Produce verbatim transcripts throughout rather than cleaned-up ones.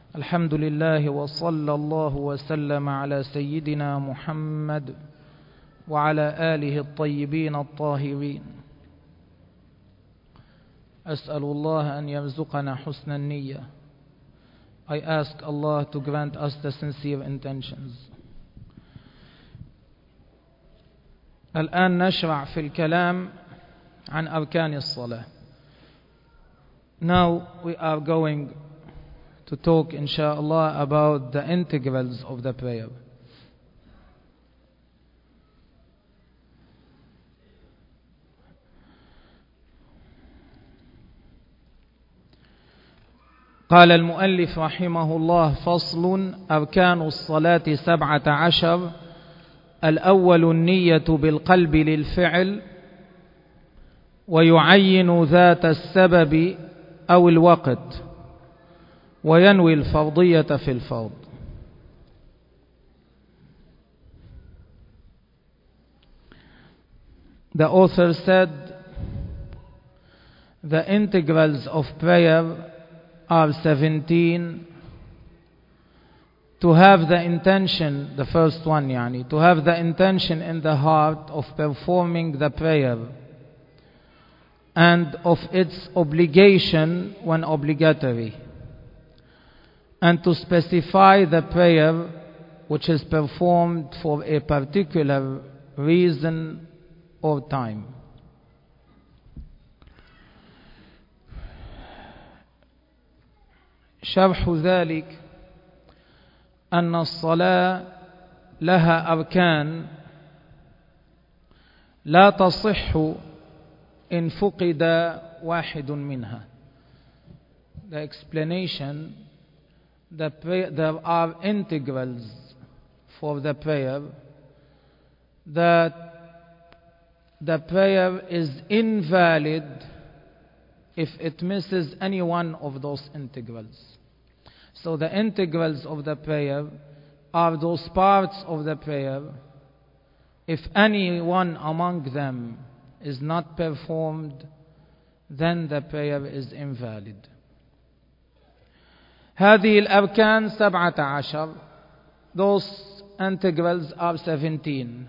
الحمد لله وصلى الله وسلم على سيدنا محمد وعلى آله الطيبين الطاهرين. أسأل الله أن يرزقنا حسن النية. I ask Allah to grant us the sincere intentions. الآن نشرع في الكلام عن أركان الصلاة. Now we are going to talk inshallah about the integrals of the prayer. قال المؤلف رحمه الله: فصل: أركان الصلاة سبعة عشر. الأول النية بالقلب للفعل، ويعين ذات السبب أو الوقت، وينوي الفرضية في الفرض. The author said the integrals of prayer are seventeen. To have the intention, the first one yani, to have the intention in the heart of performing the prayer and of its obligation when obligatory, and to specify the prayer which is performed for a particular reason or time. شرح ذلك أن الصلاة لها أركان لا تصح إن فقد واحد منها. The explanation: the pray- there are integrals for the prayer, that the prayer is invalid if it misses any one of those integrals. So the integrals of the prayer are those parts of the prayer. If any one among them is not performed, then the prayer is invalid. هذه الأركان سبعة عشر. Those integrals are seventeen.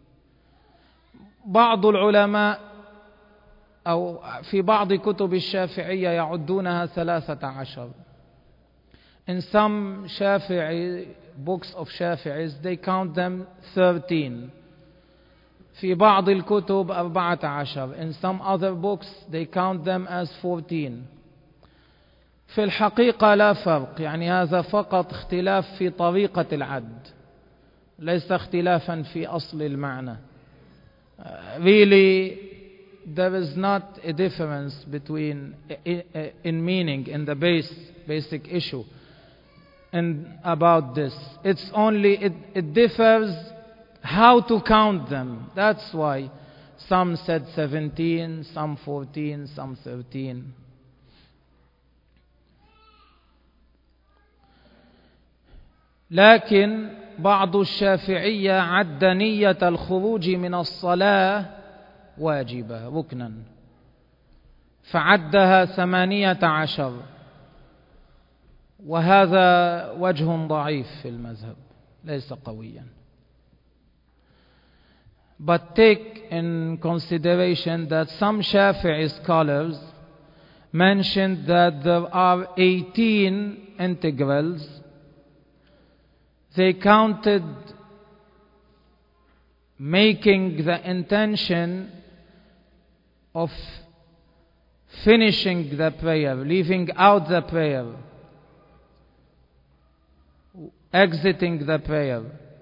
بعض العلماء أو في بعض كتب الشافعية يعدونها ثلاثة عشر. In some Shafi'i books of Shafi'is, they count them thirteen. في بعض الكتب أربعة عشر. In some other books, they count them as fourteen. في الحقيقة لا فرق، يعني هذا فقط اختلاف في طريقة العد، ليس اختلافا في أصل المعنى. Uh, really, there is not a difference between in meaning in the base basic issue and about this. It's only it, it differs how to count them. That's why some said seventeen, some fourteen, some thirteen. لكن بعض الشافعية عد نية الخروج من الصلاة واجبة ركنا، فعدها ثمانية عشر، وهذا وجه ضعيف في المذهب ليس قويا. But take in consideration that some Shafi'i scholars mentioned that there are eighteen integrals. They counted making the intention of finishing the prayer, leaving out the prayer, exiting the prayer,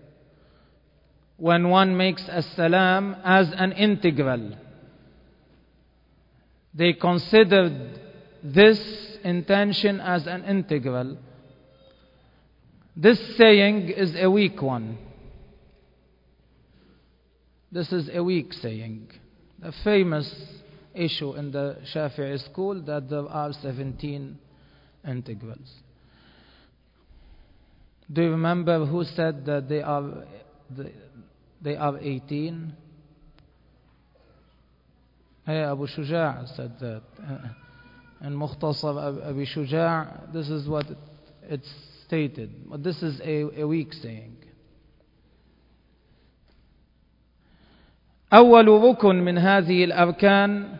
when one makes as-salam, as an integral. They considered this intention as an integral. This saying is a weak one. This is a weak saying. The famous issue in the Shafi'i school that there are seventeen integrals. Do you remember who said that they are they are eighteen? Hey, Abu Shuja' said that. And Mukhtasar Abi Shuja', this is what it's stated, but this is a, a weak saying. أول ركن من هذه الأركان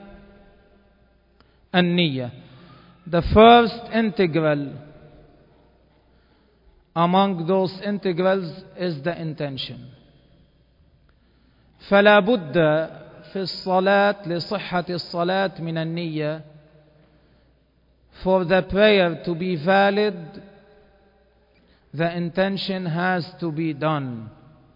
النية. The first integral among those integrals is the intention. فلا بد في الصلاة لصحة الصلاة من النية. For the prayer to be valid, the intention has to be done.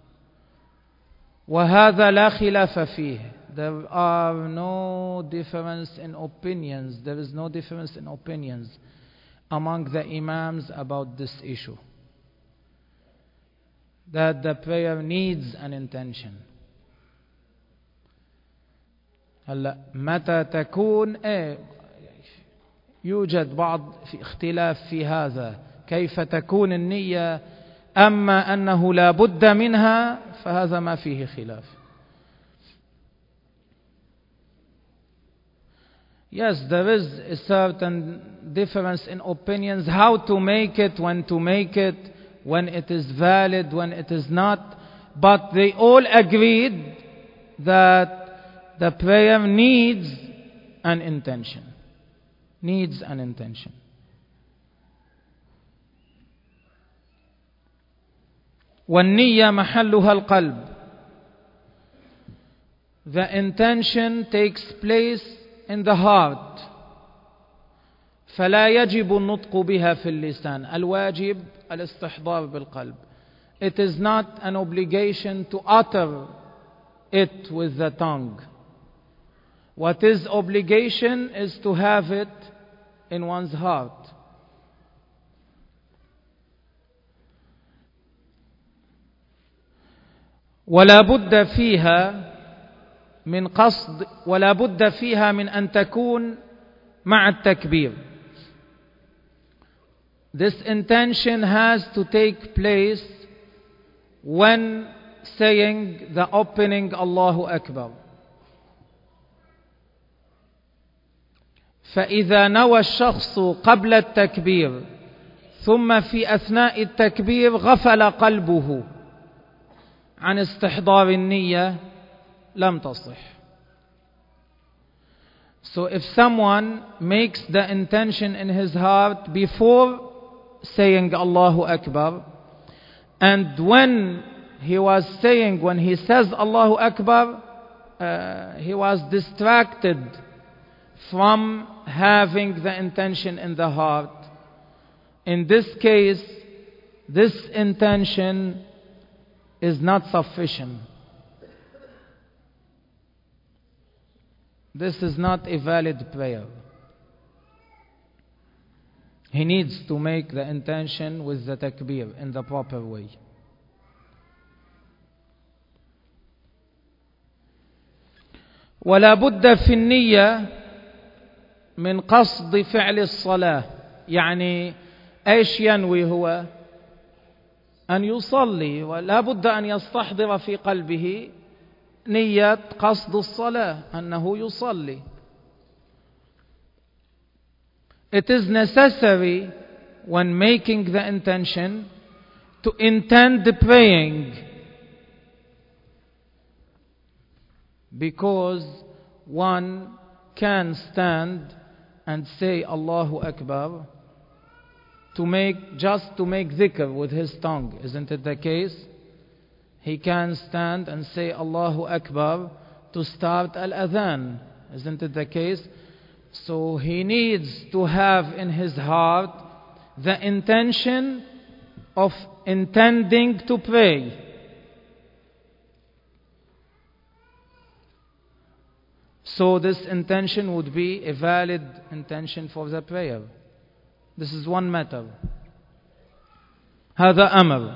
وهذا لا خلاف فيه. There are no difference in opinions. There is no difference in opinions among the imams about this issue. That the prayer needs an intention. هلا متى تكون إيه يوجد بعض في اختلاف في هذا كيف تكون النية. أما أنه لا بد منها فهذا ما فيه خلاف. Yes, there is a certain difference in opinions how to make it, when to make it, when it is valid, when it is not. But they all agreed that the prayer needs an intention. Needs an intention. والنية محلها القلب. The intention takes place in the heart. فلا يجب النطق بها في اللسان. الواجب الاستحضار بالقلب. It is not an obligation to utter it with the tongue. What is obligation is to have it in one's heart. ولا بد فيها من قصد ولا بد فيها من أن تكون مع التكبير. This intention has to take place when saying the opening Allahu Akbar. فإذا نوى الشخص قبل التكبير ثم في أثناء التكبير غفل قلبه عن استحضار النية لم تصح. So if someone makes the intention in his heart before saying Allahu Akbar, and when he was saying, when he says Allahu Akbar, uh, he was distracted from having the intention in the heart. In this case, this intention is not sufficient. This is not a valid prayer. He needs to make the intention with the takbir in the proper way. ولا بد في النية من قصد فعل الصلاة. يعني ايش ينوي هو؟ أن يصلي، ولا بد أن يستحضر في قلبه نية قصد الصلاة أنه يصلي. It is necessary when making the intention to intend the praying, because one can stand and say Allahu Akbar to make, just to make dhikr with his tongue. Isn't it the case? He can stand and say Allahu Akbar to start al-adhan. Isn't it the case? So he needs to have in his heart the intention of intending to pray. So this intention would be a valid intention for the prayer. This is one matter. هذا أمر.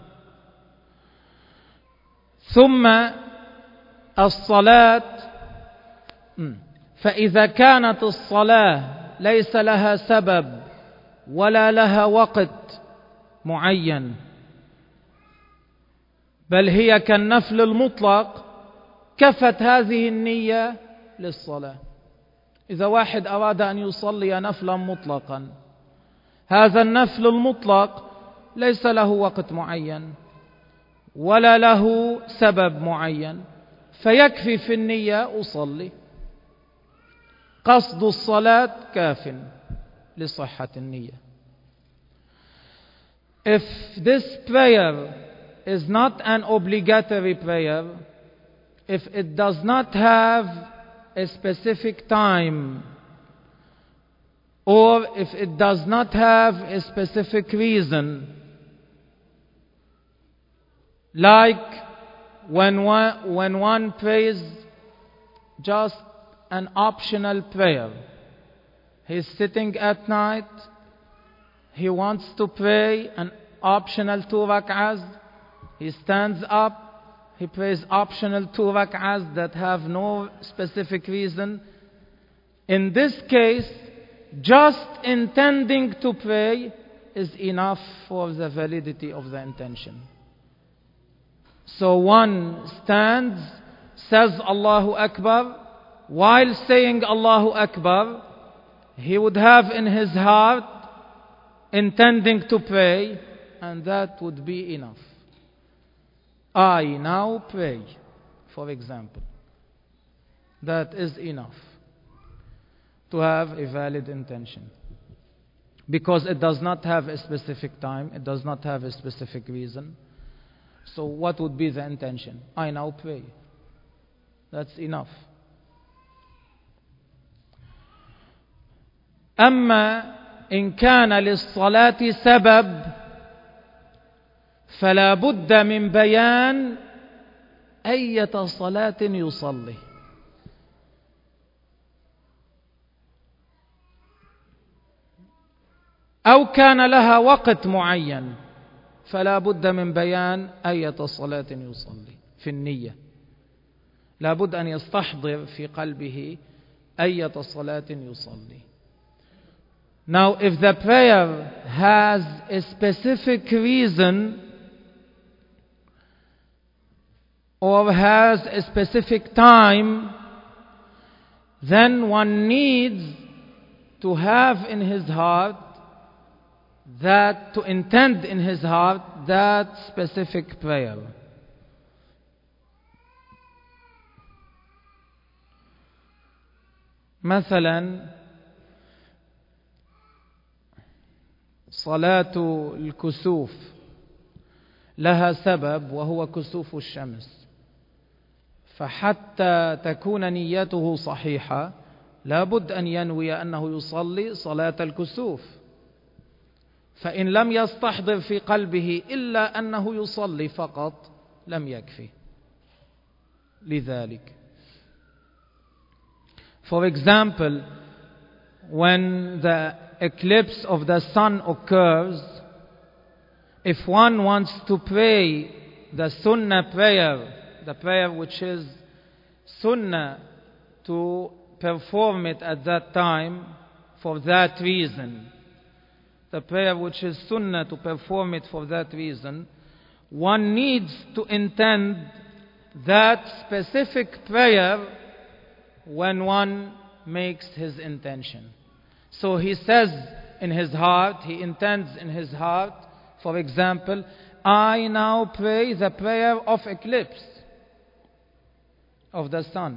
ثم الصلاة. فإذا كانت الصلاة ليس لها سبب ولا لها وقت معين، بل هي كالنفل المطلق، كفت هذه النية للصلاة. إذا واحد أراد أن يصلي نفلا مطلقا، هذا النفل المطلق ليس له وقت معين ولا له سبب معين، فيكفي في النية أصلي. قصد الصلاة كاف لصحة النية. If this prayer is not an obligatory prayer, if it does not have a specific time, or if it does not have a specific reason, like when one, when one prays just an optional prayer. He's sitting at night, he wants to pray an optional two rak'ahs, he stands up, he prays optional two rak'ahs that have no specific reason. In this case, just intending to pray is enough for the validity of the intention. So one stands, says Allahu Akbar. While saying Allahu Akbar, he would have in his heart intending to pray, and that would be enough. I now pray, for example. That is enough to have a valid intention, because it does not have a specific time, it does not have a specific reason. So what would be the intention? I now pray. That's enough. أما إن كان للصلاة سبب فلا بد من بيان أية صلاة يصلي. أو كان لها وقت معين فلا بد من بيان أية صلاة يصلي في النية. لا بد أن يستحضر في قلبه أية صلاة يصلي. Now, if the prayer has a specific reason or has a specific time, then one needs to have in his heart that, to intend in his heart that specific prayer. مثلا صلاة الكسوف لها سبب وهو كسوف الشمس، فحتى تكون نيته صحيحة لابد أن ينوي أنه يصلي صلاة الكسوف. فإن لم يستحضر في قلبه إلا أنه يصلي فقط لم يكفي. لذلك For example, when the eclipse of the sun occurs, if one wants to pray the sunnah prayer, the prayer which is sunnah to perform it at that time for that reason, the prayer which is sunnah to perform it for that reason, one needs to intend that specific prayer when one makes his intention. So he says in his heart, he intends in his heart, for example, I now pray the prayer of eclipse of the sun.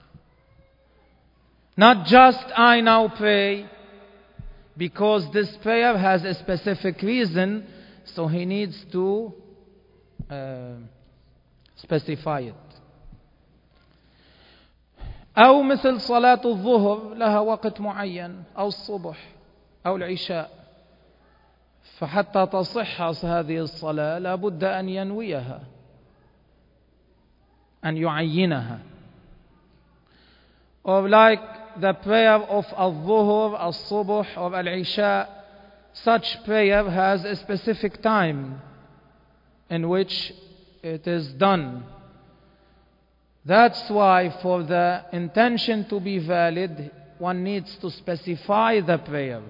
Not just I now pray, because this prayer has a specific reason, so he needs to uh, specify it. أو مثل صلاة الظهر لها وقت معين، أو الصبح أو العشاء، فحتى تصح هذه الصلاة لابد أن ينويها، أن يعينها. Or like the prayer of al-Dhuhr, al-Subh, or al-Isha, such prayer has a specific time in which it is done. That's why for the intention to be valid, one needs to specify the prayer.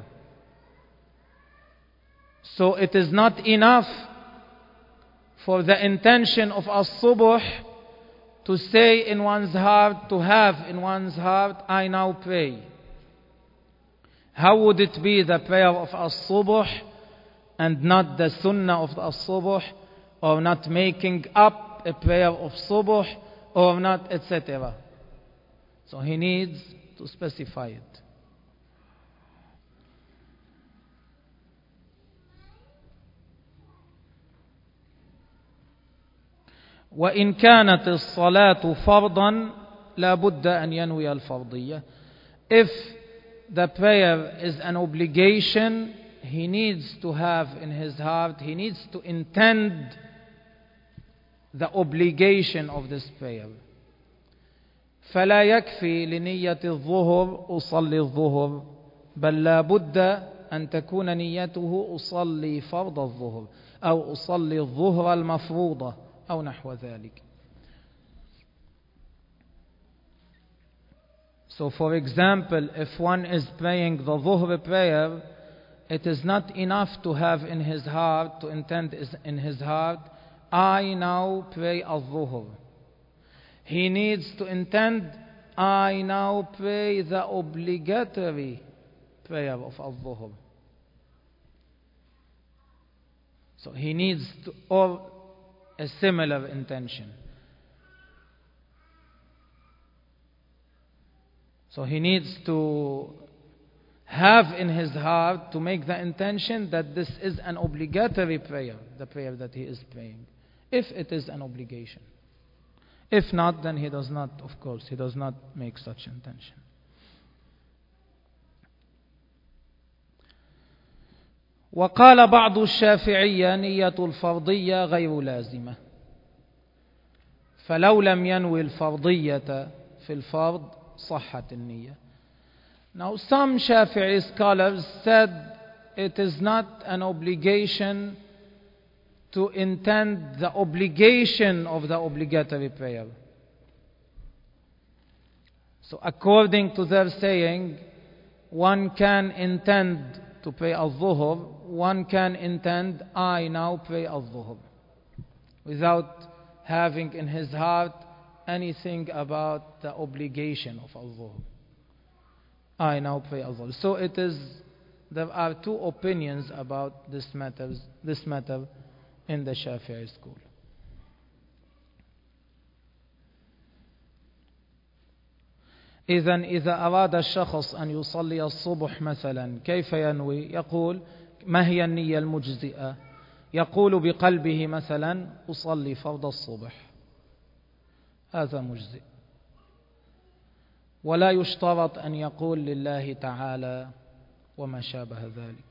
So it is not enough for the intention of al-Subh to say in one's heart, to have in one's heart, I now pray. How would it be the prayer of al-Subh and not the sunnah of the subuh, or not making up a prayer of subuh, or not, et cetera. So he needs to specify it. وإن كانت الصلاة فرضا لا بد أن ينوي الفرضية. If the prayer is an obligation, he needs to have in his heart, he needs to intend the obligation of this prayer. فلا يكفي لنية الظهر أصلي الظهر، بل لا بد أن تكون نيته أصلي فرض الظهر أو أصلي الظهر المفروضة أو نحو ذلك. So for example, if one is praying the Dhuhr prayer, it is not enough to have in his heart, to intend in his heart, I now pray al-Dhuhr. He needs to intend, I now pray the obligatory prayer of al-Dhuhr. So he needs to, or a similar intention. So he needs to have in his heart to make the intention that this is an obligatory prayer, the prayer that he is praying, if it is an obligation. If not, then he does not, of course, he does not make such intention. وقال بعض الشافعية نية الفرضية غير لازمة، فلو لم ينوي الفرضية في الفرض صحت النية. Now some Shafi'i scholars said it is not an obligation to intend the obligation of the obligatory prayer. So according to their saying, one can intend to pray al-Dhuhr, one can intend, I now pray al-Dhuhr, without having in his heart anything about the obligation of al-Dhuhr. I now pray al-Dhuhr. So it is, there are two opinions about this matter, this matter in the Shafi'i school. إذن إذا أراد الشخص أن يصلي الصبح مثلا كيف ينوي؟ يقول ما هي النية المجزئة؟ يقول بقلبه مثلا أصلي فرض الصبح، هذا مجزئ، ولا يشترط أن يقول لله تعالى وما شابه ذلك.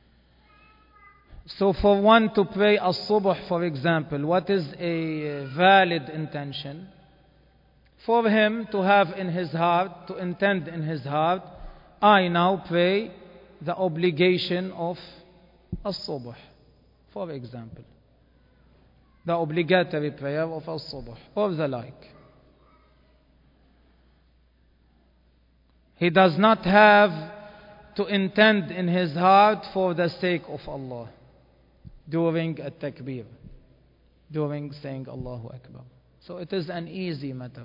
So for one to pray as-subh, for example, what is a valid intention? For him to have in his heart, to intend in his heart, I now pray the obligation of as-subh, for example, the obligatory prayer of as-subh, or the like. He does not have to intend in his heart for the sake of Allah during a takbir, during saying Allahu Akbar. So it is an easy matter.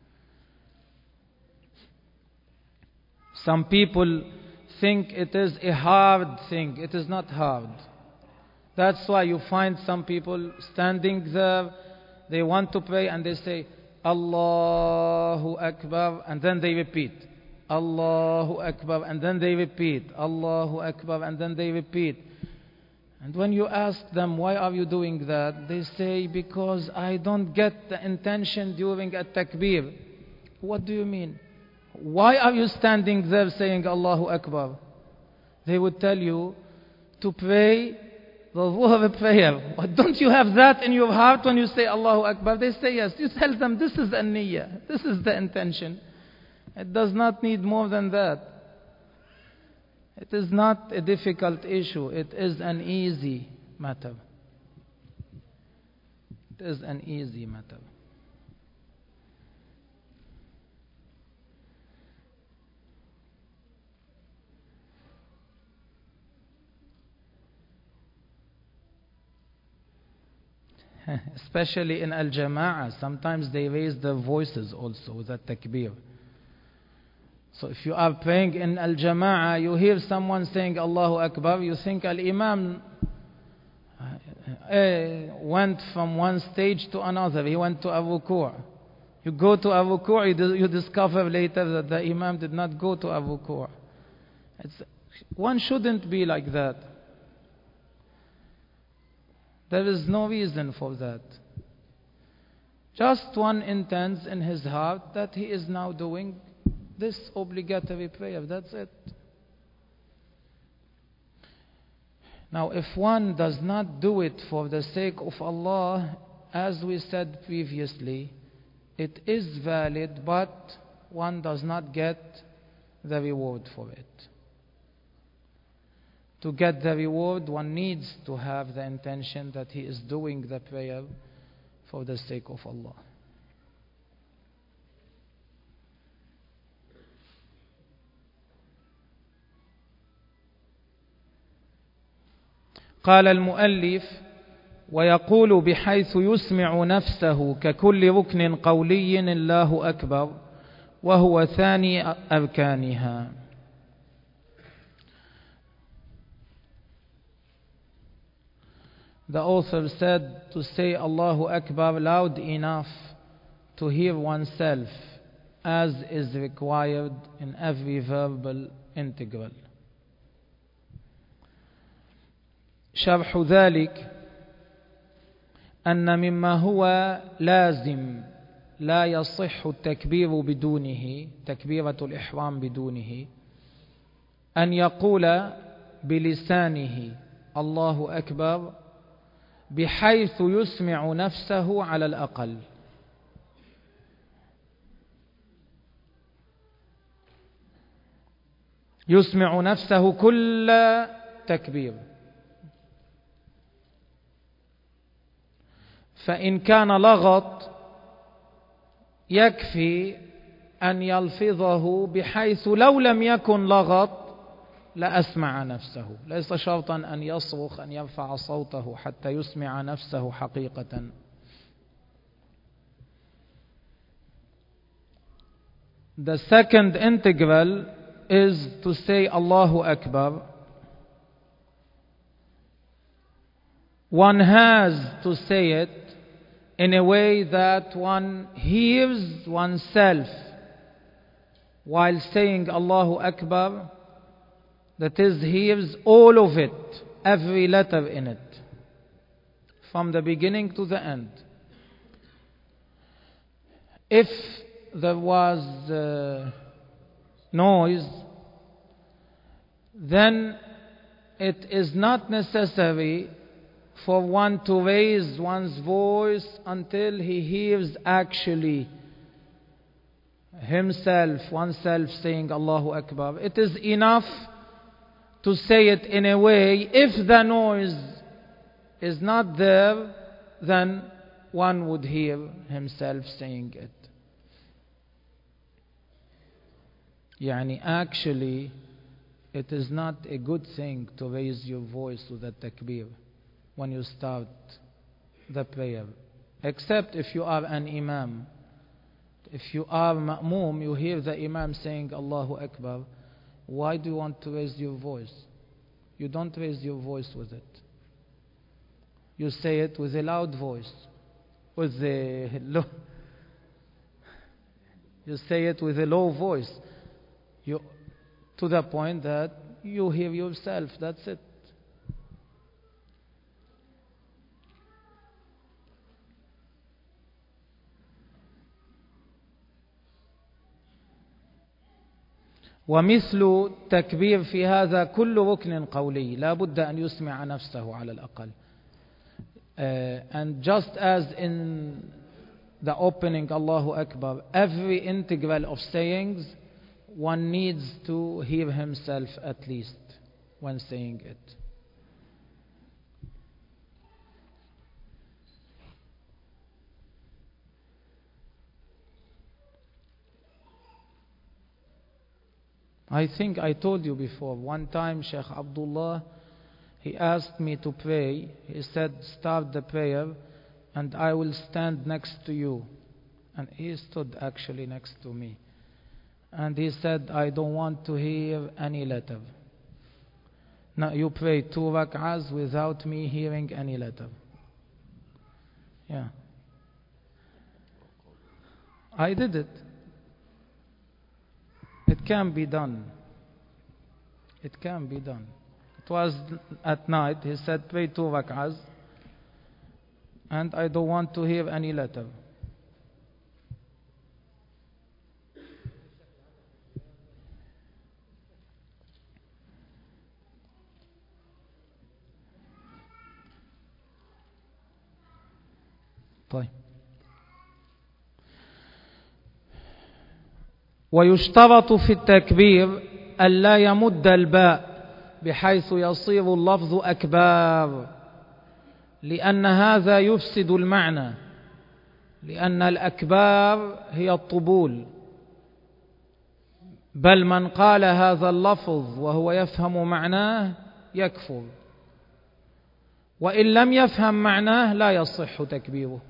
Some people think it is a hard thing. It is not hard. That's why you find some people standing there, they want to pray and they say Allahu Akbar, and then they repeat Allahu Akbar, and then they repeat Allahu Akbar, and then they repeat. And when you ask them, why are you doing that? They say, because I don't get the intention during a takbir. What do you mean? Why are you standing there saying Allahu Akbar? They would tell you to pray the Dhuhr prayer. But don't you have that in your heart when you say Allahu Akbar? They say yes. You tell them this is a niyyah. This is the intention. It does not need more than that. It is not a difficult issue. It is an easy matter. It is an easy matter. Especially in Al-Jama'ah, sometimes they raise their voices also with that takbir. So if you are praying in Al-Jama'ah, you hear someone saying Allahu Akbar, you think Al-Imam uh, went from one stage to another. He went to a ruku'. You go to a ruku', you, do, you discover later that the Imam did not go to a ruku'. It's, one shouldn't be like that. There is no reason for that. Just one intends in his heart that he is now doing this obligatory prayer. That's it. Now, if one does not do it for the sake of Allah, as we said previously, it is valid, but one does not get the reward for it. To get the reward, one needs to have the intention that he is doing the prayer for the sake of Allah. قال المؤلف: ويقول بحيث يسمع نفسه ككل ركن قولي الله أكبر وهو ثاني أركانها. The author said to say Allahu Akbar loud enough to hear oneself, as is required in every verbal integral. شرح ذلك أن مما هو لازم لا يصح التكبير بدونه، تكبيرة الإحرام بدونه، أن يقول بلسانه الله أكبر بحيث يسمع نفسه على الأقل. يسمع نفسه كل تكبير. فإن كان لغط يكفي أن يلفظه بحيث لو لم يكن لغط لأسمع نفسه. ليس شرطا أن يصرخ أن يرفع صوته حتى يسمع نفسه حقيقة. The second integral is to say Allahu Akbar. One has to say it in a way that one hears oneself while saying Allahu Akbar, that is, hears all of it, every letter in it, from the beginning to the end. If there was uh, noise, then it is not necessary for one to raise one's voice until he hears actually himself, oneself saying Allahu Akbar. It is enough to say it in a way, if the noise is not there, then one would hear himself saying it. Yani actually, it is not a good thing to raise your voice with the takbir when you start the prayer, except if you are an imam. If you are ma'moom, you hear the imam saying Allahu Akbar, why do you want to raise your voice? You don't raise your voice with it. You say it with a loud voice, with a low. You say it with a low voice, you to the point that you hear yourself. That's it. ومثل تكبير في هذا كل ركن قولي لا بد أن يسمع نفسه على الأقل. Uh, and just as in the opening Allahu Akbar, every integral of sayings, one needs to hear himself at least when saying it. I think I told you before, one time Sheikh Abdullah, he asked me to pray. He said, start the prayer and I will stand next to you. And he stood actually next to me. And he said, I don't want to hear any letter. No, you pray two rak'ahs without me hearing any letter. Yeah. I did it. It can be done. It can be done. It was at night. He said, pray two rak'ahs. And I don't want to hear any letter. طيب. ويشترط في التكبير ألا يمد الباء بحيث يصير اللفظ أكبار، لأن هذا يفسد المعنى، لأن الأكبار هي الطبول، بل من قال هذا اللفظ وهو يفهم معناه يكفر، وإن لم يفهم معناه لا يصح تكبيره.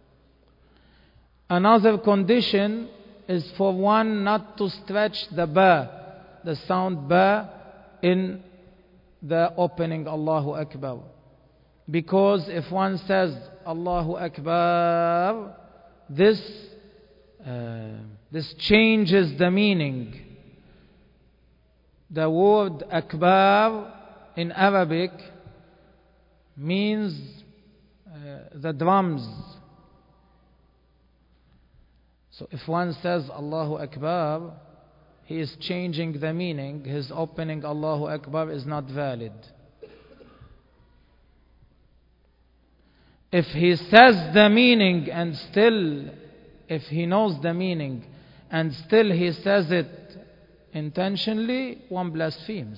Another condition is for one not to stretch the ba, the sound ba, in the opening Allahu Akbar. Because if one says Allahu Akbar, this, uh, this changes the meaning. The word Akbar in Arabic means uh, the drums. So if one says Allahu Akbar, he is changing the meaning. His opening Allahu Akbar is not valid. If he says the meaning and still, if he knows the meaning and still he says it intentionally, one blasphemes.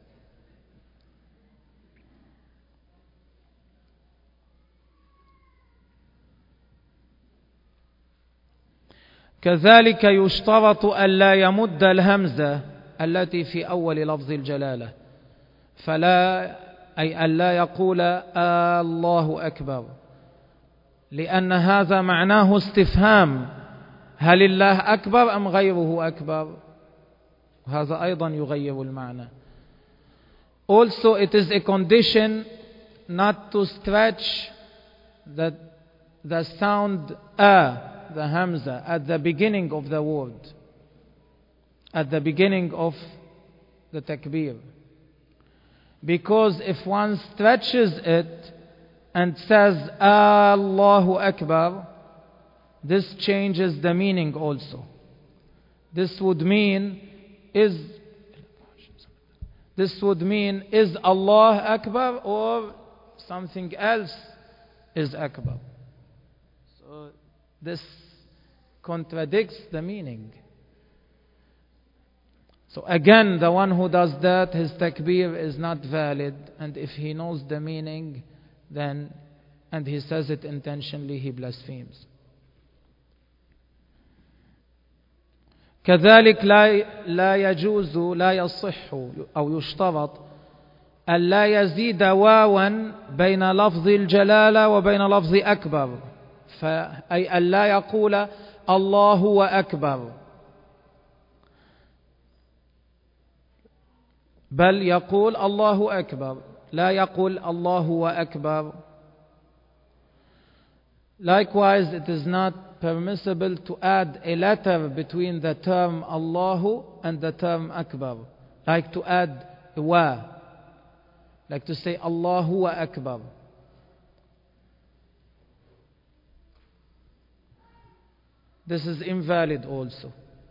كذلك يشترط ألا يمد الهمزة التي في أول لفظ الجلالة، فلا أي ألا يقول آه الله أكبر، لأن هذا معناه استفهام، هل الله أكبر أم غيره أكبر؟ هذا أيضا يغير المعنى. Also it is a condition not to stretch the, the sound a, the hamza, at the beginning of the word, at the beginning of the takbir. Because if one stretches it and says Allahu Akbar, this changes the meaning also. This would mean is this would mean is Allah Akbar or something else is Akbar. So this contradicts the meaning. So again, the one who does that, his takbir is not valid, and if he knows the meaning, then and he says it intentionally, he blasphemes. كذلك لا لا يجوز لا يصح أو يشترط ألا يزيد واوا بين لفظ الجلالة وبين لفظ أكبر، أي ألا يقول الله وأكبر، بل يقول الله أكبر، لا يقول الله وأكبر. Likewise, it is not permissible to add a letter between the term Allahu and the term Akbar, like to add wa, like to say Allahu wa Akbar. This is invalid also.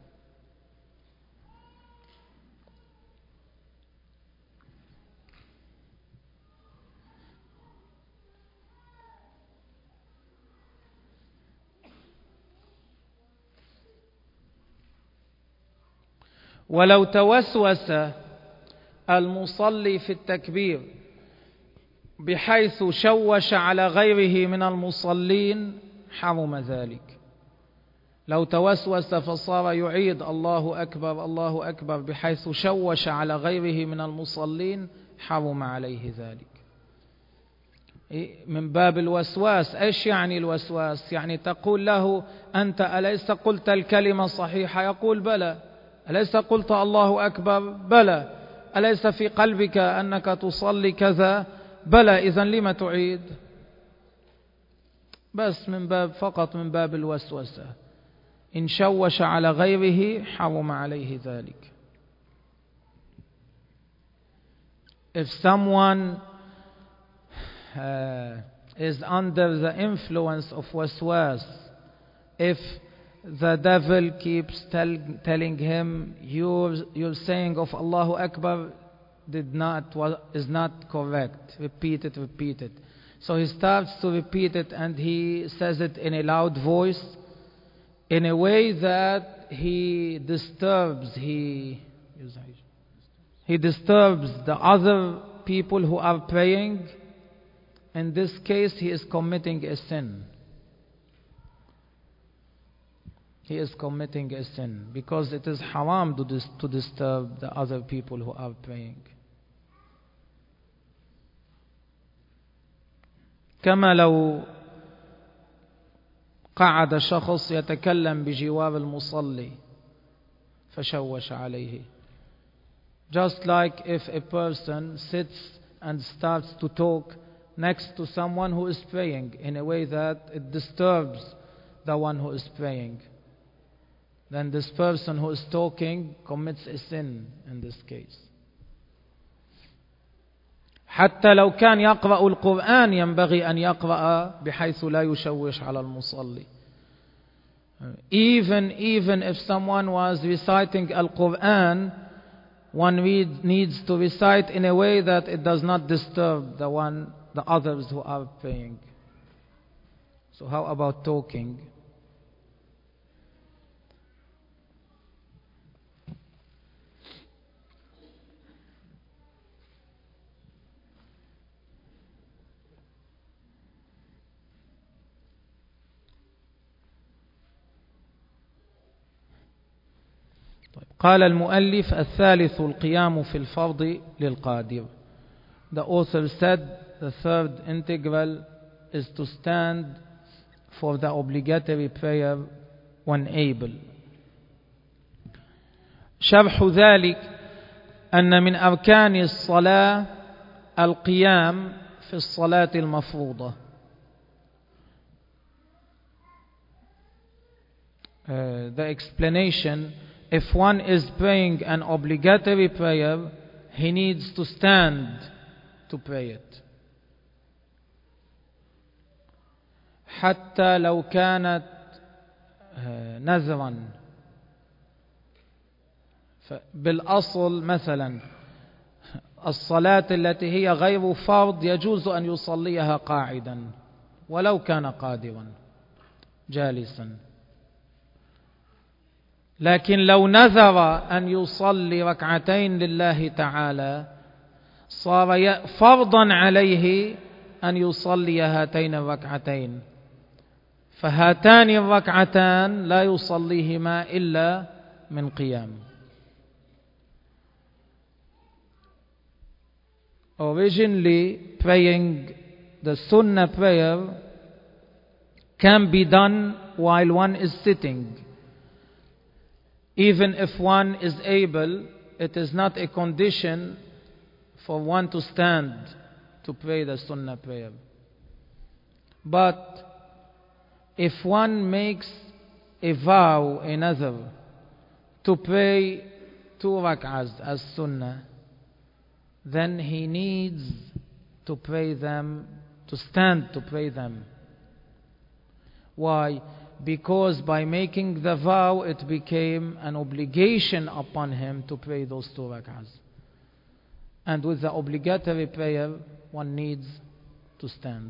ولو توسوس المصلي في التكبير بحيث شوش على غيره من المصلين حرم ذلك. لو توسوس فصار يعيد الله أكبر الله أكبر بحيث شوش على غيره من المصلين حرم عليه ذلك. من باب الوسواس. إيش يعني الوسواس؟ يعني تقول له أنت أليس قلت الكلمة صحيحة؟ يقول بلى. أليس قلت الله أكبر؟ بلى. أليس في قلبك أنك تصلي كذا؟ بلى، إذن لما تعيد؟ بس من باب فقط من باب الوسوسة. إن شوش على غيره حرم عليه ذلك. If someone uh, is under the influence of waswas, if the devil keeps tell, telling him your, your saying of Allahu Akbar did not, is not correct, repeat it, repeat it. So he starts to repeat it and he says it in a loud voice, in a way that he disturbs, he, he disturbs the other people who are praying. In this case, he is committing a sin. He is committing a sin because it is haram to, dis- to disturb the other people who are praying. كما لو قعد شخص يتكلم بجوار المصلي فشوش عليه. Just like if a person sits and starts to talk next to someone who is praying in a way that it disturbs the one who is praying, then this person who is talking commits a sin in this case. حتى لو كان يقرأ القرآن ينبغي أن يقرأ بحيث لا يشوش على المصلي. Even, even if someone was reciting Al-Quran, one read, needs to recite in a way that it does not disturb the one, the others who are praying. So how about talking? قال المؤلف الثالث القيام في الفرض للقادر. The author said the third integral is to stand for the obligatory prayer when able. شرح ذلك أن من أركان الصلاة القيام في الصلاة المفروضة. Uh, the explanation: if one is praying an obligatory prayer, he needs to stand to pray it. حتى لو كانت نذرا. بالأصل مثلا الصلاة التي هي غير فرض يجوز أن يصليها قاعدا ولو كان قادرا جالسا. لكن لو نذر أن يصلي ركعتين لله تعالى صار فرضا عليه أن يصلي هاتين الركعتين، فهاتان الركعتان لا يصليهما إلا من قيام. Originally, praying the Sunnah prayer can be done while one is sitting. Even if one is able, it is not a condition for one to stand to pray the Sunnah prayer. But if one makes a vow, a nadhr, to pray two rak'ahs as Sunnah, then he needs to pray them, to stand to pray them. Why? Because by making the vow, it became an obligation upon him to pray those two rak'ahs. And with the obligatory prayer, one needs to stand.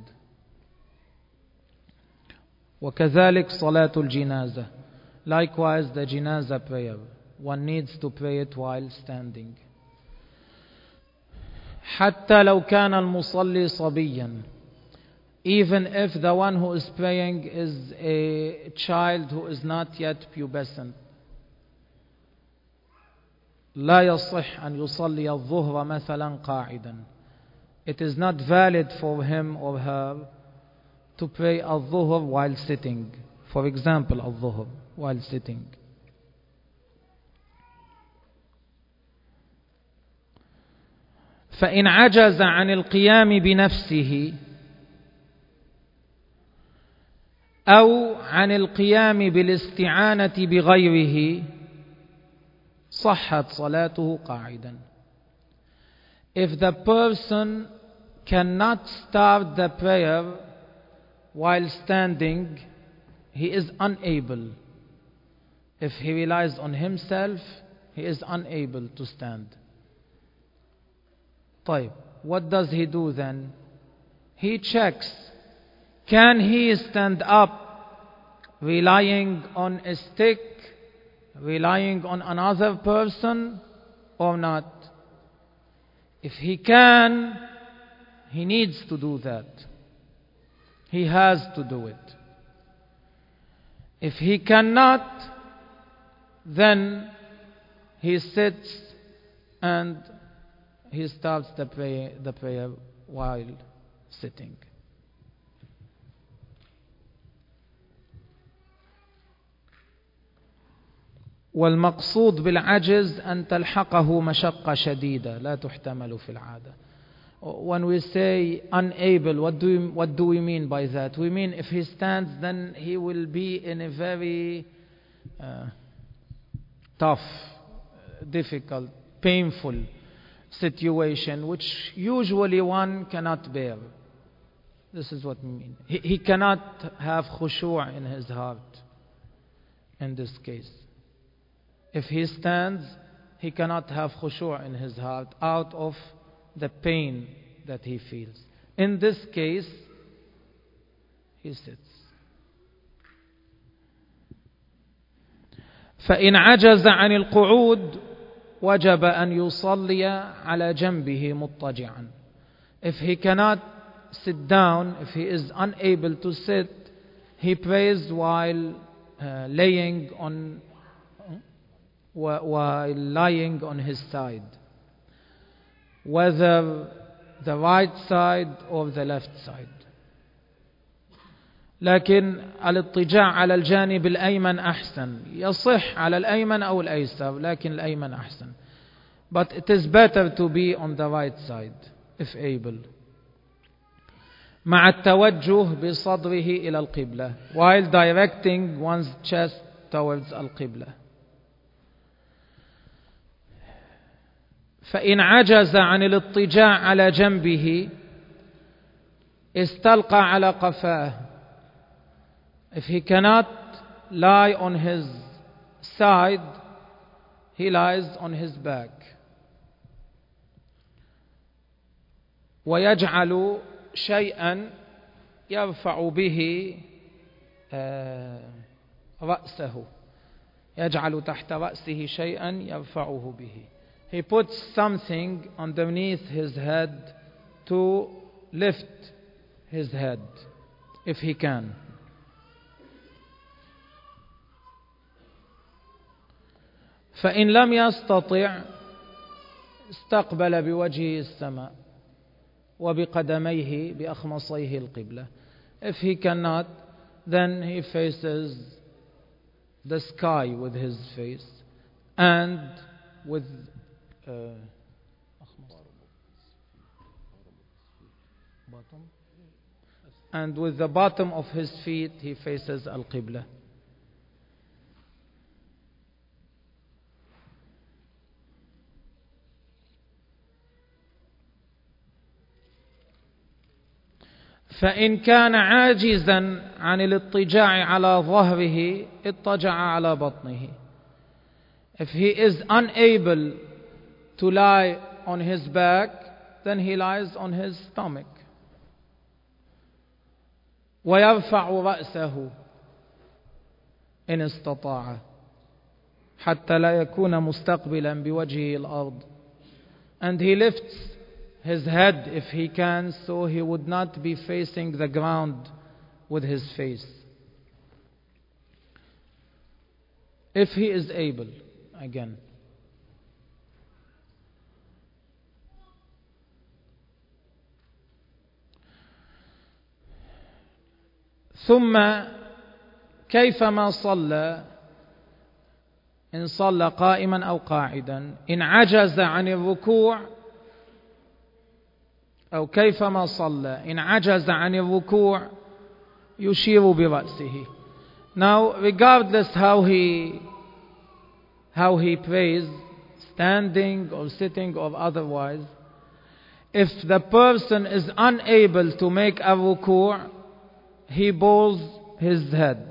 وكذلك صلاة الجنازة. Likewise, the jinaza prayer, one needs to pray it while standing. حتى لو كان المصلي صبيا. Even if the one who is praying is a child who is not yet pubescent. لا يصح أن يصلي الظهر مثلا قاعدا. It is not valid for him or her to pray al-dhuhr while sitting. For example, al-dhuhr while sitting. فإن عجز عن القيام بنفسه أو عن القيام بالاستعانة بغيره صحت صلاته قاعدا. If the person cannot start the prayer while standing, he is unable. If he relies on himself, he is unable to stand. طيب, what does he do then? He checks, can he stand up relying on a stick, relying on another person or not? If he can, he needs to do that. He has to do it. If he cannot, then he sits and he starts the prayer, the prayer while sitting. والمقصود بالعجز أن تلحقه مشقة شديدة لا تحتمل في العادة. When we say unable, what do we, what do we mean by that? We mean if he stands, then he will be in a very uh, tough, difficult, painful situation, which usually one cannot bear. This is what we mean. He, he cannot have khushu' in his heart in this case. If he stands, he cannot have khushu' in his heart out of the pain that he feels. In this case, he sits. فإن عجز عن القعود وجب أن يصلي على جنبه مضطجعا. If he cannot sit down, if he is unable to sit, he prays while uh, laying on while lying on his side, whether the right side or the left side. لكن الاضطجاع على الجانب الأيمن أحسن. يصح على الأيمن أو الأيسر، لكن الأيمن أحسن. But it is better to be on the right side if able. مع التوجه بصدره إلى القبلة, while directing one's chest towards القبلة. فإن عجز عن الاضطجاع على جنبه استلقى على قفاه. If he cannot lie on his side, he lies on his back. ويجعل شيئا يرفع به رأسه. يجعل تحت رأسه شيئا يرفعه به. He puts something underneath his head to lift his head, if he can. فإن لم يستطع استقبل بوجهه السماء وبقدميه بأخمصيه القبلة. If he cannot, then he faces the sky with his face and with uh, and with the bottom of his feet he faces al-Qibla. فإن كان عاجزا عن الاضطجاع على ظهره اضطجع على بطنه. If he is unable to lie on his back, then he lies on his stomach. ويرفع رأسه إن استطاع حتى لا يكون مستقبلا بوجهه الأرض. And he lifts his head if he can, so he would not be facing the ground with his face. If he is able, again. ثم كيفما صلى، إن صلى قائما أو قاعدا، إن عجز عن الركوع أو كيفما صلى إن عجز عن الركوع يشير برأسه. Now, regardless how he how he prays, standing or sitting or otherwise, if the person is unable to make a ruku', he bows his head.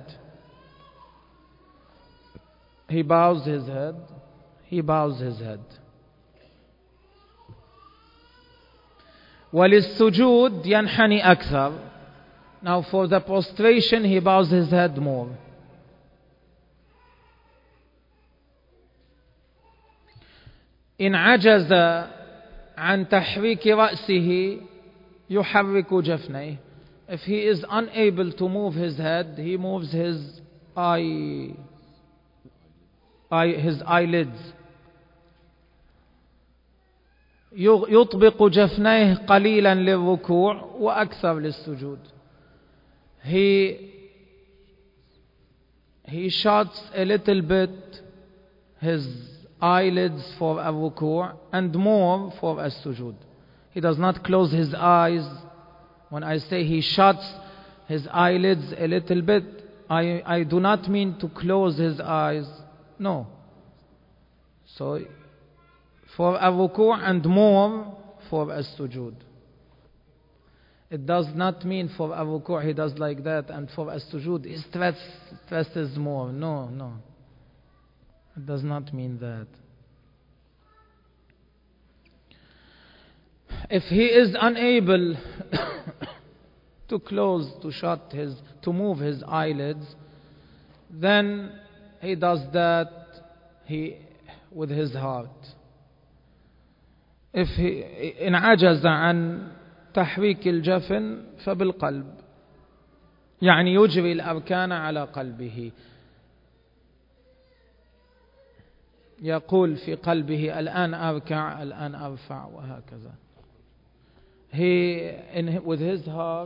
He bows his head. He bows his head. وَلِلسُّجُودِ يَنْحَنِي أَكْثَرُ. Now for the prostration, he bows his head more. إن عجز عن تحريك رأسه يحرك جفنيه. If he is unable to move his head, he moves his eye, eye his eyelids. يطبق جفنيه قليلا للركوع وأكثر للسجود. He he shuts a little bit his eyelids for a ruku' and more for a sujud. He does not close his eyes. When I say he shuts his eyelids a little bit, I, I do not mean to close his eyes. No. So for a ruku' and more for a sujud. It does not mean for a ruku' he does like that, and for a sujud he stress, stresses more. No, no. It does not mean that. If he is unable to close, to shut his, to move his eyelids, then he does that he with his heart. If he إن عجز عن تحريك الجفن فبالقلب، يعني يجري الأركان على قلبه. يقول في قلبه الآن أركع الآن أرفع وهكذا. He in, with his heart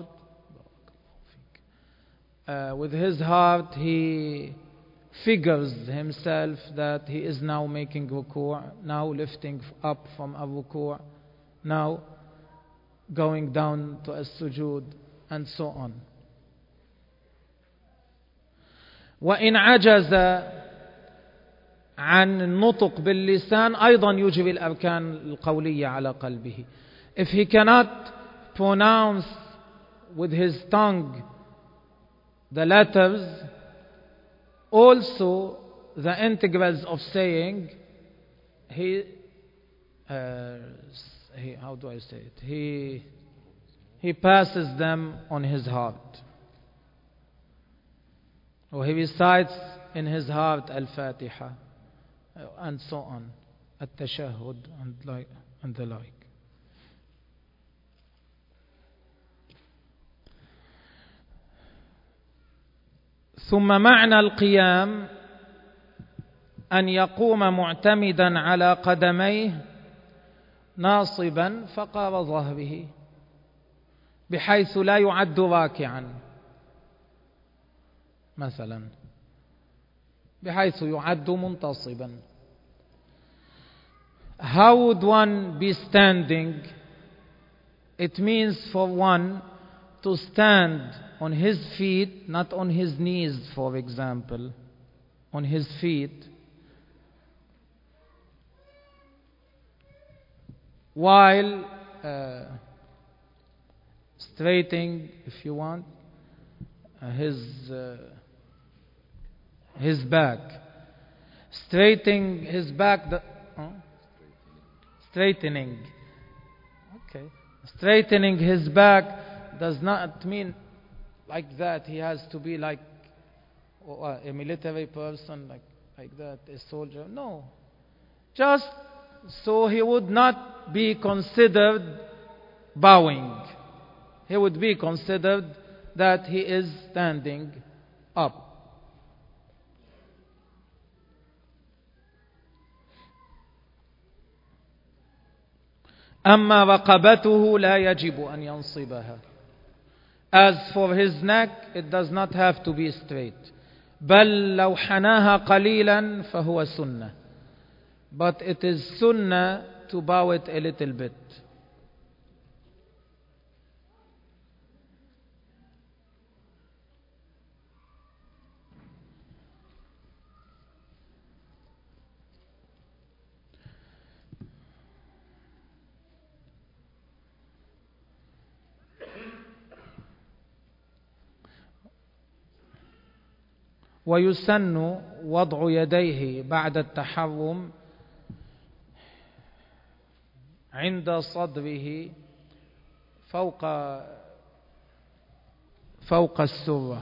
uh, with his heart he figures himself that he is now making ruku', now lifting up from a ruku', now going down to a sujud, and so on. وإن عجز عن النطق باللسان أيضا يجري الأركان القولية على قلبه. If he cannot pronounce with his tongue the letters, also the integrals of saying, he, uh, he how do I say it? He he passes them on his heart, or he recites in his heart Al-Fatiha, and so on, At-Tashahhud, and like and the like. ثم معنى القيام أن يقوم معتمدا على قدميه ناصبا فقار ظهره بحيث لا يعد راكعا، مثلا بحيث يعد منتصبا. How would one be standing? It means for one to stand on his feet, not on his knees, for example, on his feet, while uh, straightening, if you want, uh, his uh, his back, straightening his back, the, huh? straightening, okay, straightening his back does not mean like that he has to be like a military person, like like that, a soldier. No, just so he would not be considered bowing. He would be considered that he is standing up. أما رقبته لا يجب أن ينصبها. As for his neck, it does not have to be straight. بل لو حناها قليلا فهو سنة. But it is sunnah to bow it a little bit. ويسن وضع يديه بعد التحرم عند صدره فوق فوق السرة.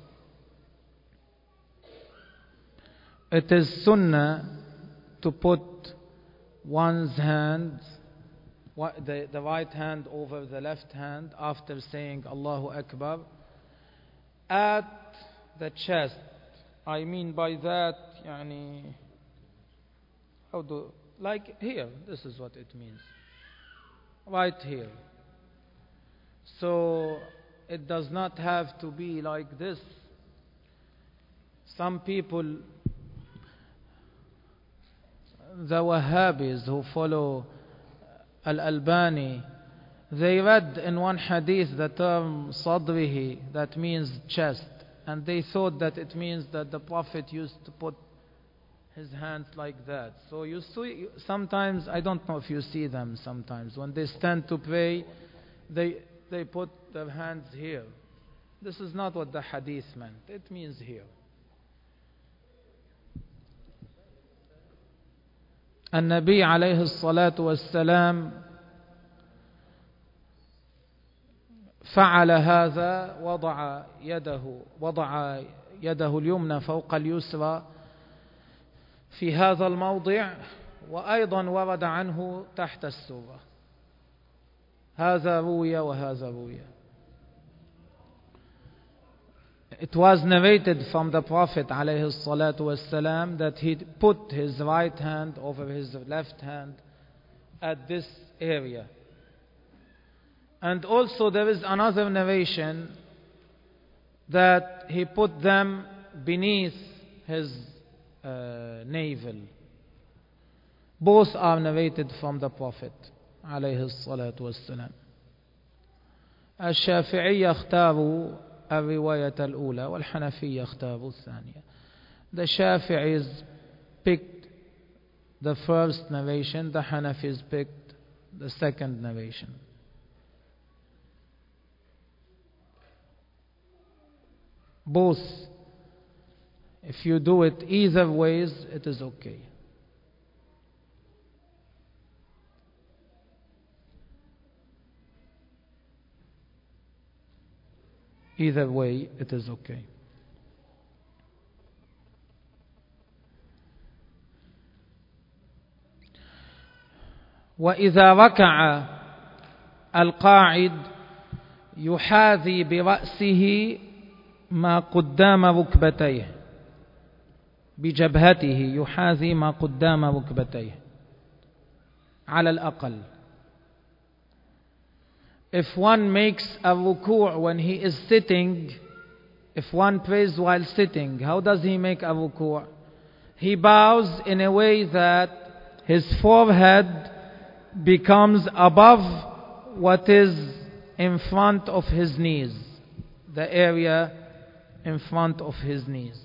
It is sunnah to put one's hand, the, the right hand over the left hand after saying Allahu Akbar at the chest. I mean by that, يعني, how do, like here, this is what it means. Right here. So it does not have to be like this. Some people, the Wahhabis who follow Al-Albani, they read in one hadith the term sadrihi, that means chest, and they thought that it means that the Prophet used to put his hands like that. So you see, sometimes, I don't know if you see them sometimes, when they stand to pray, they they put their hands here. This is not what the hadith meant. It means here. النبي عليه الصلاة والسلام فعل هذا، وضع يده وضع يده اليمنى فوق اليسرى في هذا الموضع، وأيضا ورد عنه تحت السرة. هذا روي وهذا روي. It was narrated from the Prophet عليه الصلاة والسلام that he put his right hand over his left hand at this area. And also there is another narration that he put them beneath his uh, navel. Both are narrated from the Prophet عليه الصلاة والسلام. الشافعية اختاروا الرواية الأولى والحنفية اختاروا الثانية. The Shafi'is picked the first narration, the Hanafis picked the second narration. Both, if you do it either ways, it is okay. Either way, it is okay. وإذا ركع القاعد يحاذي برأسه ما قدام ركبتيه، بجبهته يحاذي ما قدام ركبتيه على الأقل. If one makes a ruku' when he is sitting, if one prays while sitting, how does he make a ruku'? He bows in a way that his forehead becomes above what is in front of his knees, the area in front of his knees.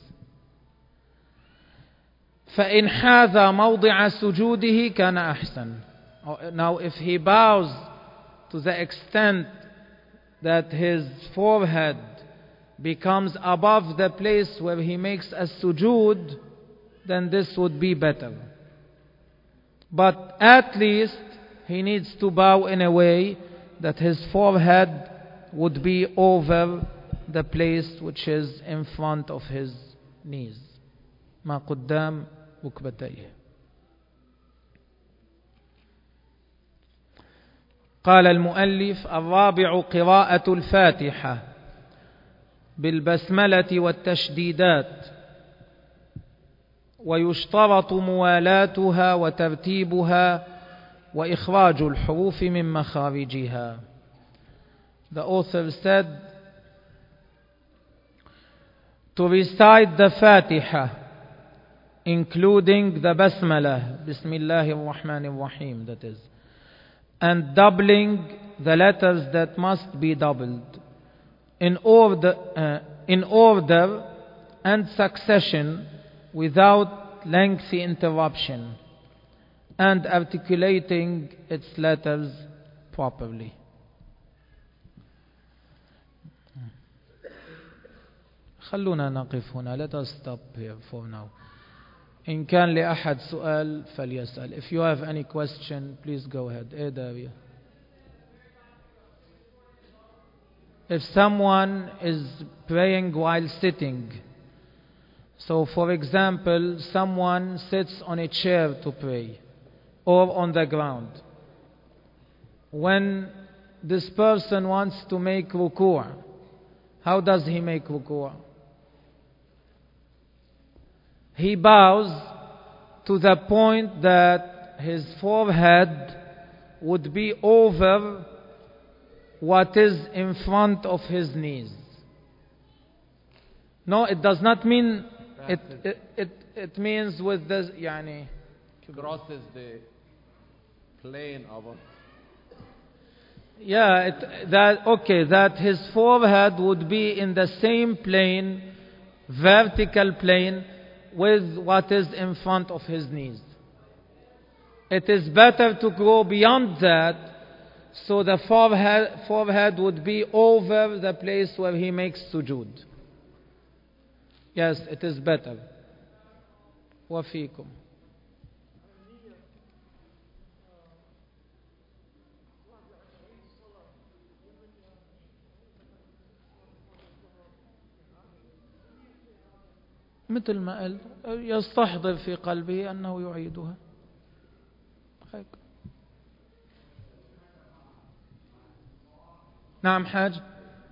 فإن حاذ موضع سجوده كان أحسن. Now if he bows to the extent that his forehead becomes above the place where he makes a sujood, then this would be better. But at least he needs to bow in a way that his forehead would be over the place which is in front of his knees. ما قدام ركبتيه. قال المؤلف: الرابع قراءة الفاتحة بالبسملة والتشديدات، ويشترط موالاتها وترتيبها وإخراج الحروف من مخارجها. The author said, to recite the Fatiha, including the Basmalah, Bismillahir Rahmanir Rahim, that is, and doubling the letters that must be doubled, in order, uh, in order and succession without lengthy interruption, and articulating its letters properly. خلونا نقف هنا. Let us stop here for now. إن كان لأحد سؤال فليسأل. If you have any question, please go ahead. إيه داوية؟ If someone is praying while sitting, so for example, someone sits on a chair to pray or on the ground. When this person wants to make ruku', how does he make ruku'? He bows to the point that his forehead would be over what is in front of his knees. No, it does not mean it it it, it means with this يعني crosses the plane of a yeah it, that okay that his forehead would be in the same plane, vertical plane, with what is in front of his knees. It is better to go beyond that, so the forehead, forehead would be over the place where he makes sujood. Yes, it is better. وفيكم. مثل ما قال يستحضر في قلبه أنه يعيدها. هيك. نعم حاج.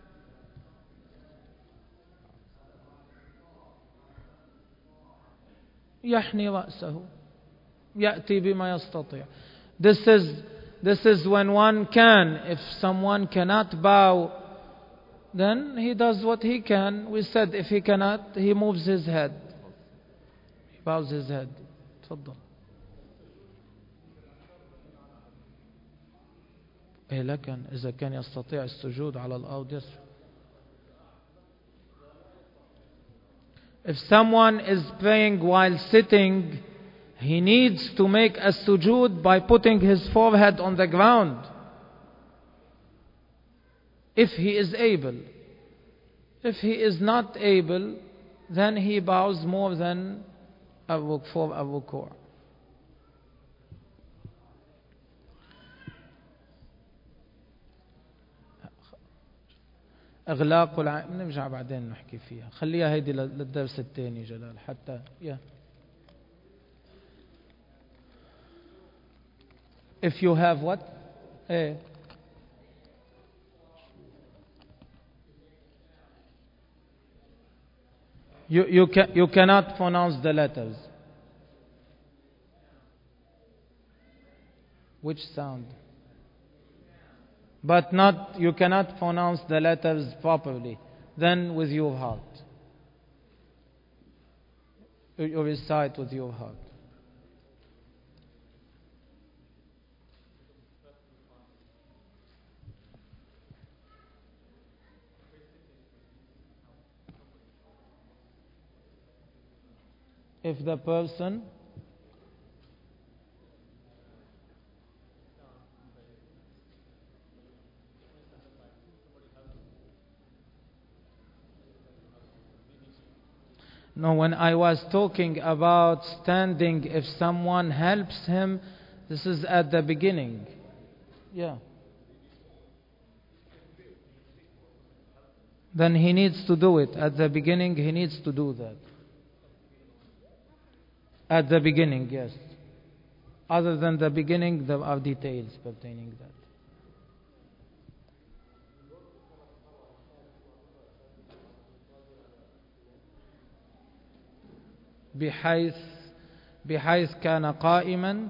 يحني رأسه. يأتي بما يستطيع. This is this is when one can. If someone cannot bow, then he does what he can. We said if he cannot, he moves his head. He bows his head. تفضل. إيه لكن إذا كان يستطيع السجود على الأرض يسجد. If someone is praying while sitting, he needs to make a sujood by putting his forehead on the ground. If he is able. If he is not able, then he bows more than a for a ruku'. إغلاق العين نرجع بعدين نحكي فيها. خليها هيدي للدرس الثاني جلال حتى يا. If you have what? إيه. You you can you cannot pronounce the letters. Which sound? But not you cannot pronounce the letters properly. Then with your heart. You recite with your heart. If the person No, when I was talking about standing, if someone helps him, this is at the beginning. Yeah. Then he needs to do it. At the beginning, he needs to do that. At the beginning, yes. Other than the beginning, there are details pertaining that. بحيث بحيث كان قائما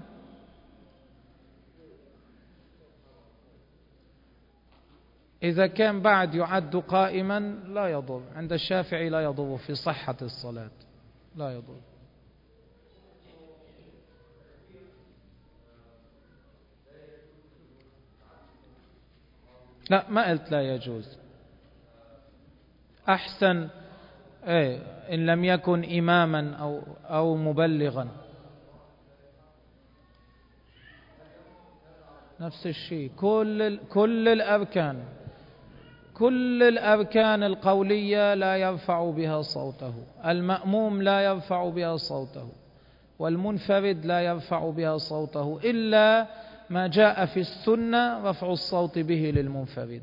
إذا كان بعد يعد قائما لا يضر. عند الشافعي لا يضر في صحة الصلاة. لا يضر. لا ما قلت لا يجوز. أحسن إيه إن لم يكن إماما أو أو مبلغا. نفس الشيء. كل كل الأركان كل الأركان القولية لا يرفع بها صوته، المأموم لا يرفع بها صوته، والمنفرد لا يرفع بها صوته، إلا ما جاء في السنة رفع الصوت به للمنفرد.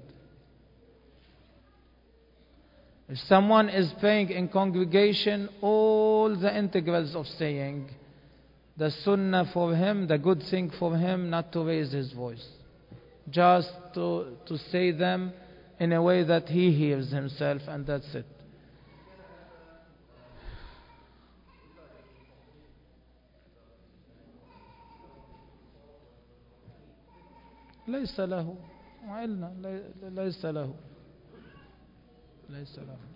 If someone is praying in congregation, all the integrals of saying, the sunnah for him, the good thing for him, not to raise his voice, just to, to say them in a way that he hears himself, and that's it. ليس له وعلنا ليس له ليس له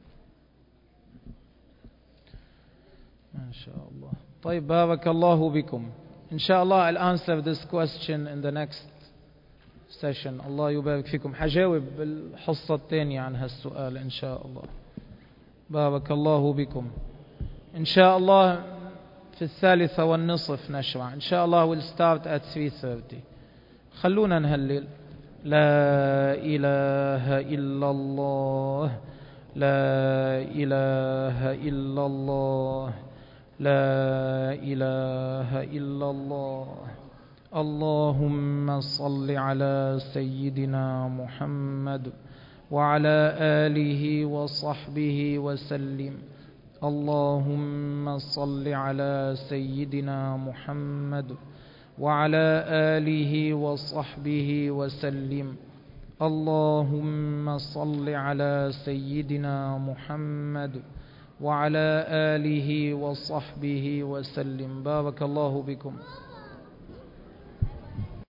ما شاء الله. طيب بارك الله بكم. إن شاء الله I'll answer this question in the next session. الله يبارك فيكم. حجاوب بالحصة الثانية عن هالسؤال إن شاء الله. بارك الله بكم. إن شاء الله في الثالثة والنصف نشرع. إن شاء الله we'll start at three thirty. خلونا نهلل. لا إله إلا الله، لا إله إلا الله، لا إله إلا الله. اللهم صل على سيدنا محمد وعلى آله وصحبه وسلم. اللهم صل على سيدنا محمد وعلى آله وصحبه وسلم. اللهم صل على سيدنا محمد وعلى آله وصحبه وسلم. بارك الله بكم.